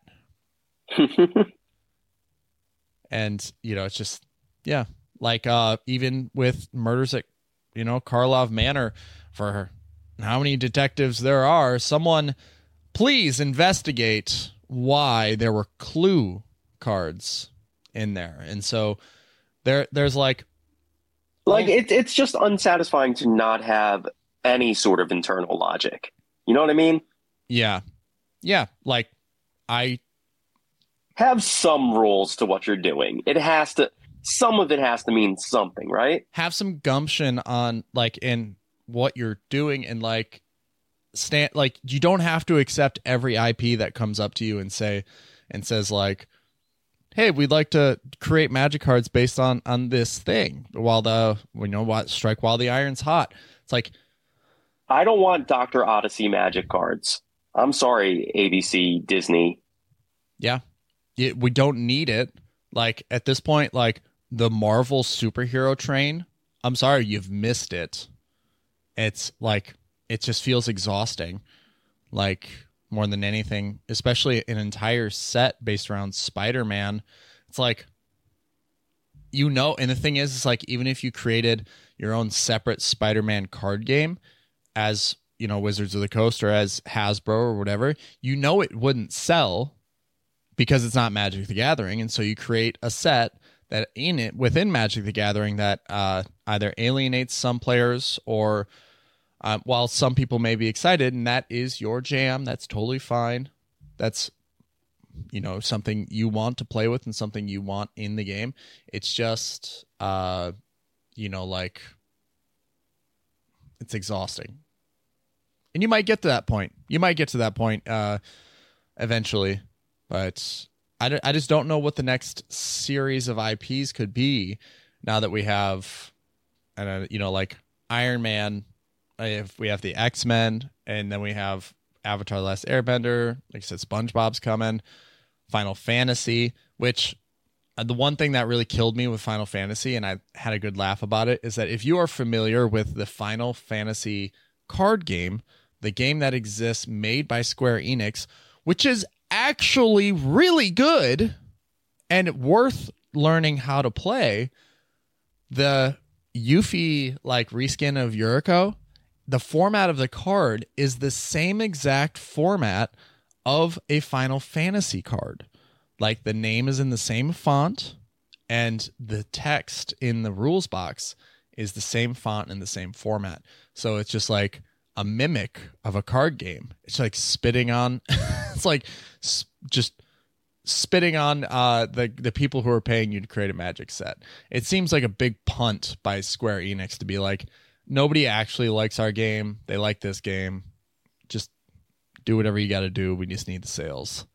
S1: And, you know, it's just, yeah, like uh, even with murders at, you know, Karlov Manor, for how many detectives there are, someone please investigate why there were clue cards in there. And so there, there's like,
S2: like it's it's just unsatisfying to not have any sort of internal logic. You know what I mean?
S1: Yeah, yeah. Like I
S2: have some rules to what you're doing. It has to. Some of it has to mean something, right?
S1: Have some gumption on like in what you're doing, and like stand like you don't have to accept every I P that comes up to you and say and says like, hey, we'd like to create Magic cards based on on this thing while the you know what strike while the iron's hot. It's like,
S2: I don't want Doctor Odyssey Magic cards. I'm sorry, A B C Disney.
S1: Yeah, yeah, we don't need it. Like at this point, like the Marvel superhero train, I'm sorry, you've missed it. It's like it just feels exhausting. Like more than anything, especially an entire set based around Spider-Man. It's like, you know, and the thing is, it's like, even if you created your own separate Spider-Man card game as, you know, Wizards of the Coast or as Hasbro or whatever, you know, it wouldn't sell because it's not Magic the Gathering. And so you create a set that in it within Magic the Gathering that uh, either alienates some players or Uh, while some people may be excited, and that is your jam, that's totally fine. That's, you know, something you want to play with and something you want in the game. It's just, uh, you know, like, it's exhausting. And you might get to that point. You might get to that point uh, eventually. But I, d- I just don't know what the next series of I Ps could be now that we have, uh, you know, like Iron Man. If we have the X-Men, and then we have Avatar: The Last Airbender, like I said, SpongeBob's coming, Final Fantasy, which uh, the one thing that really killed me with Final Fantasy, and I had a good laugh about it, is that if you are familiar with the Final Fantasy card game, the game that exists made by Square Enix, which is actually really good and worth learning how to play, the Yuffie like reskin of Yuriko, the format of the card is the same exact format of a Final Fantasy card. Like the name is in the same font and the text in the rules box is the same font and the same format. So it's just like a mimic of a card game. It's like spitting on, it's like just spitting on uh, the, the people who are paying you to create a Magic set. It seems like a big punt by Square Enix to be like, nobody actually likes our game. They like this game. Just do whatever you got to do. We just need the sales.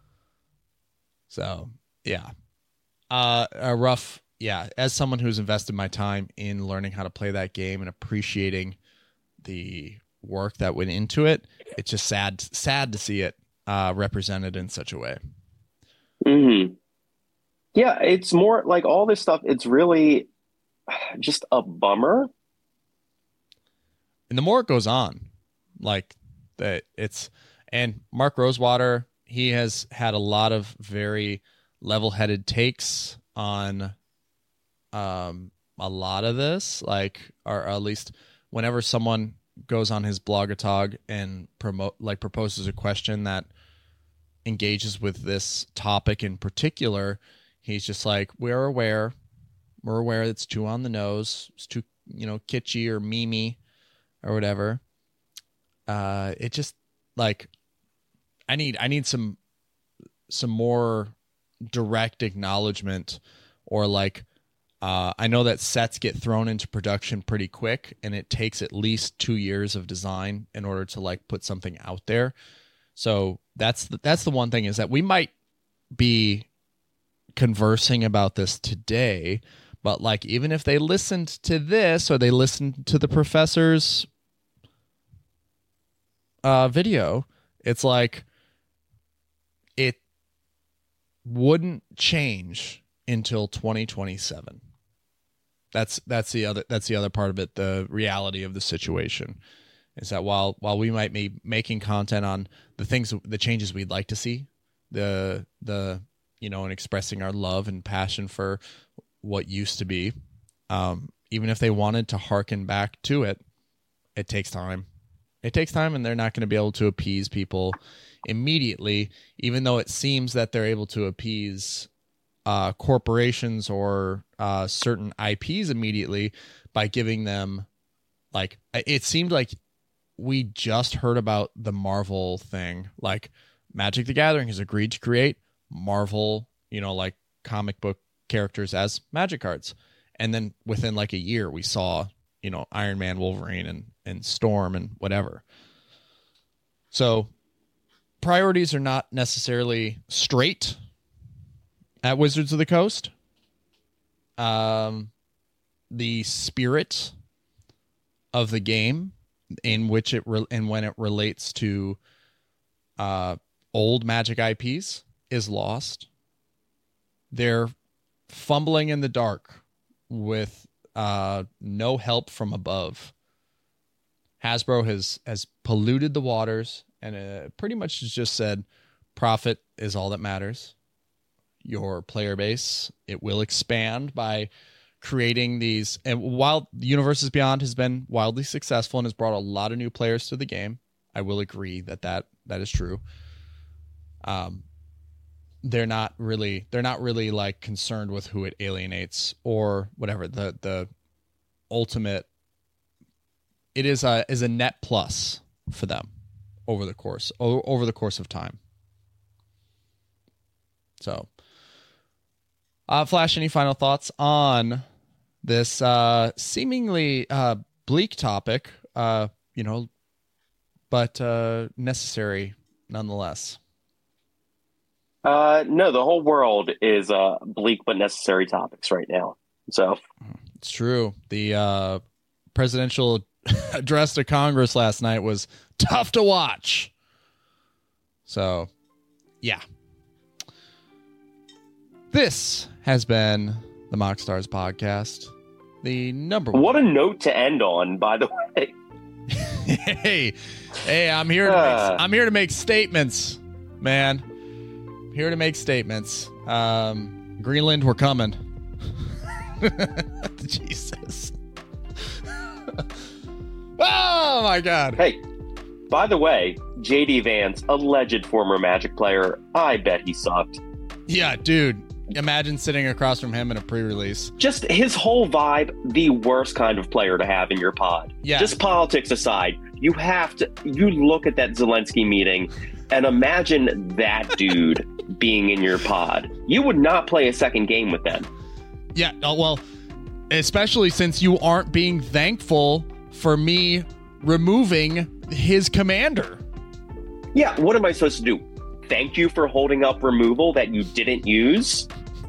S1: So, yeah. Uh, a rough, yeah. As someone who's invested my time in learning how to play that game and appreciating the work that went into it, it's just sad, sad to see it uh, represented in such a way.
S2: Mm-hmm. Yeah, it's more like all this stuff. It's really just a bummer.
S1: And the more it goes on, like that it's, and Mark Rosewater, he has had a lot of very level-headed takes on um, a lot of this, like, or at least whenever someone goes on his blogatog and promote, like proposes a question that engages with this topic in particular, he's just like, we're aware, we're aware it's too on the nose, it's too, you know, kitschy or memey, or whatever. Uh, it just like I need I need some some more direct acknowledgement or like, uh, I know that sets get thrown into production pretty quick, and it takes at least two years of design in order to like put something out there. So that's the, that's the one thing, is that we might be conversing about this today, but like even if they listened to this or they listened to the professor's uh, video, it's like it wouldn't change until twenty twenty-seven. That's that's the other that's the other part of it. The reality of the situation is that while while we might be making content on the things, the changes we'd like to see, the the you know, and expressing our love and passion for what used to be, um, even if they wanted to hearken back to it, it takes time. It takes time, and they're not going to be able to appease people immediately, even though it seems that they're able to appease uh, corporations or uh, certain I Ps immediately by giving them, like, it seemed like we just heard about the Marvel thing. Like, Magic the Gathering has agreed to create Marvel, you know, like comic book characters as Magic cards. And then within like a year, we saw, you know, Iron Man, Wolverine, and, and Storm and whatever. So priorities are not necessarily straight at Wizards of the Coast. Um, the spirit of the game in which it re- and when it relates to uh, old Magic I Ps is lost. They're fumbling in the dark with uh, no help from above. Hasbro has has polluted the waters and uh, pretty much just said profit is all that matters. Your player base, it will expand by creating these. And while Universes Beyond has been wildly successful and has brought a lot of new players to the game, I will agree that that, that is true. Um, they're not really they're not really like concerned with who it alienates or whatever. The the ultimate, it is a is a net plus for them over the course o- over the course of time. So, uh, Flash, any final thoughts on this uh, seemingly uh, bleak topic? Uh, you know, but uh, necessary nonetheless.
S2: Uh, no, the whole world is uh, bleak but necessary topics right now. So
S1: it's true. The uh, presidential address to Congress last night was tough to watch. So, yeah. This has been the Mock Stars podcast. The number one.
S2: What a note to end on, by the way.
S1: hey, hey, I'm here to
S2: uh.
S1: make, I'm here to make statements, man. Here to make statements. Um, Greenland, we're coming. Jesus. Oh, my God.
S2: Hey, by the way, J D Vance, alleged former Magic player, I bet he sucked.
S1: Yeah, dude. Imagine sitting across from him in a pre-release.
S2: Just his whole vibe, the worst kind of player to have in your pod.
S1: Yeah.
S2: Just politics aside, you have to, you look at that Zelensky meeting and imagine that dude being in your pod. You would not play a second game with them.
S1: Yeah, oh, well, especially since you aren't being thankful for me removing his commander.
S2: Yeah, what am I supposed to do? Thank you for holding up removal that you didn't use?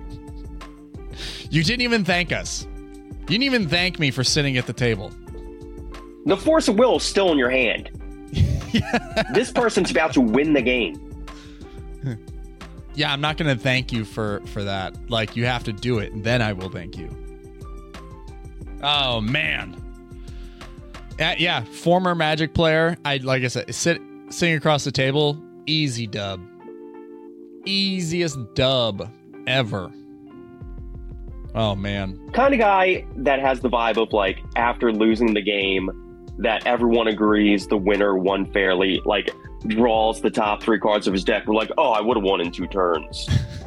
S1: You didn't even thank us. You didn't even thank me for sitting at the table.
S2: The force of will is still in your hand. This person's about to win the game.
S1: Yeah, I'm not going to thank you for, for that. Like, you have to do it, and then I will thank you. Oh, man. Uh, yeah, former Magic player. I Like I said, sit, sitting across the table, easy dub. Easiest dub ever. Oh, man.
S2: Kind of guy that has the vibe of, like, after losing the game, that everyone agrees the winner won fairly, like, draws the top three cards of his deck. We're like, oh, I would have won in two turns.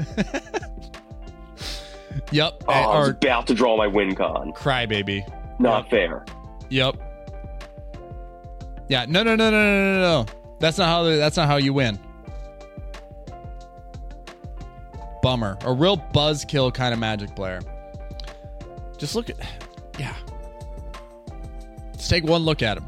S1: Yep.
S2: Oh, I was
S1: or
S2: about to draw my win con.
S1: Crybaby.
S2: Not
S1: Yep.
S2: fair.
S1: Yep. Yeah. No. No. No. No. No. No. No. That's not how. That's not how you win. bummer. A real buzzkill kind of Magic player. Just look at... Yeah. Just take one look at him.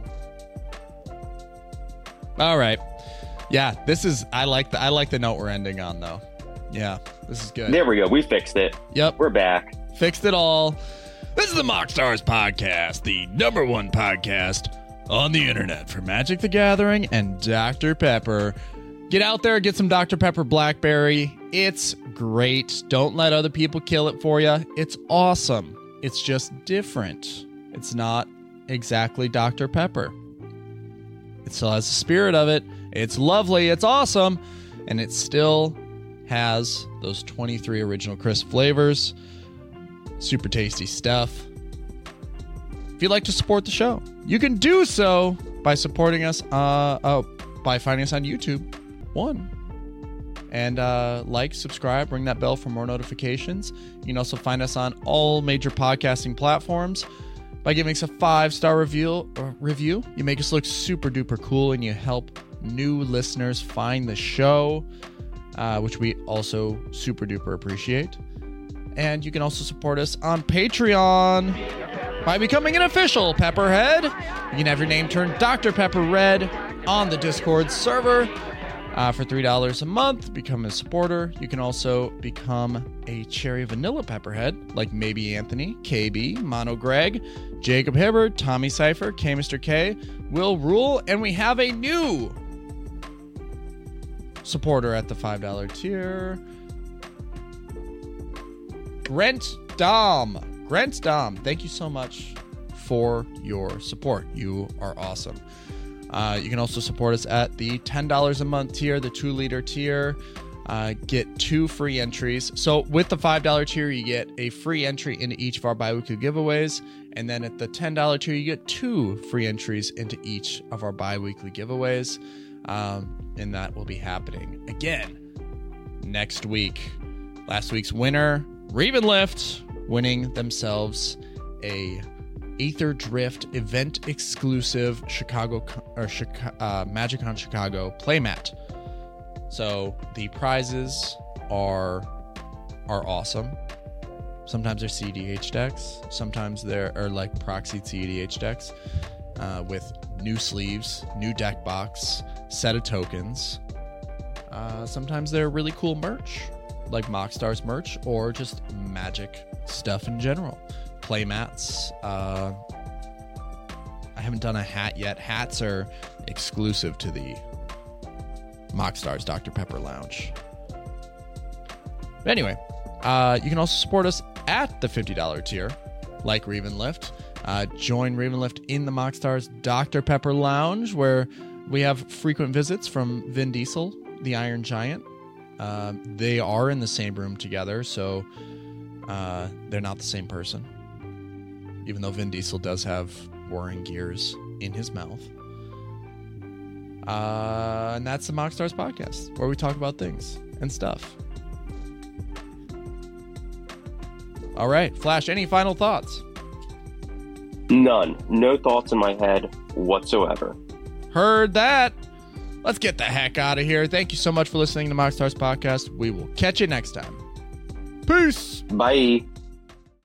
S1: All right. Yeah, this is... I like the I like the note we're ending on, though. Yeah, this is good.
S2: There we go. We fixed it.
S1: Yep.
S2: We're back.
S1: Fixed it all. This is the Mock Stars Podcast, the number one podcast on the internet for Magic the Gathering and Doctor Pepper. Get out there, get some Doctor Pepper Blackberry. It's great. Don't let other people kill it for you. It's awesome. It's just different. It's not exactly Doctor Pepper. It still has the spirit of it. It's lovely. It's awesome. And it still has those twenty-three original crisp flavors. Super tasty stuff. If you'd like to support the show, you can do so by supporting us, uh, uh, by finding us on YouTube. One. And uh, like, subscribe, ring that bell for more notifications. You can also find us on all major podcasting platforms by giving us a five-star review. Uh, review. You make us look super duper cool, and you help new listeners find the show, uh, which we also super duper appreciate. And you can also support us on Patreon by becoming an official Pepperhead. You can have your name turned Doctor Pepper Red on the Discord server uh, for three dollars a month. Become a supporter. You can also become a Cherry Vanilla Pepperhead, like Maybe Anthony, K B, Mono Greg, Jacob Hibbert, Tommy Cypher, K Mister K, Will Rule, and we have a new supporter at the five dollars tier. Grant Dom. Grant Dom, thank you so much for your support. You are awesome. Uh, you can also support us at the ten dollars a month tier, the two liter tier. Uh, get two free entries. So with the five dollars tier, you get a free entry into each of our bi-weekly giveaways. And then at the ten dollars tier, you get two free entries into each of our bi-weekly giveaways. Um, and that will be happening again next week. Last week's winner, Ravenlift, winning themselves a Aether Drift event exclusive Chicago or Chicago, uh, MagicCon Chicago playmat. So the prizes are are awesome. Sometimes they're C D H decks. Sometimes they're are like proxied C D H decks uh, with new sleeves, new deck box, set of tokens. Uh, sometimes they're really cool merch, like Mock Stars merch, or just Magic stuff in general. Playmats. Uh, I haven't done a hat yet. Hats are exclusive to the Mock Stars Doctor Pepper Lounge. But anyway, uh, you can also support us at the fifty dollars tier, like Ravenlift. Uh, join Ravenlift in the Mock Stars Doctor Pepper Lounge, where we have frequent visits from Vin Diesel, the Iron Giant. Uh, they are in the same room together, so uh, they're not the same person. Even though Vin Diesel does have whirring gears in his mouth. Uh, and that's the Mock Stars Podcast, where we talk about things and stuff. All right, Flash, any final thoughts?
S2: None. No thoughts in my head whatsoever.
S1: Heard that. Let's get the heck out of here. Thank you so much for listening to Mock Stars Podcast. We will catch you next time. Peace.
S2: Bye.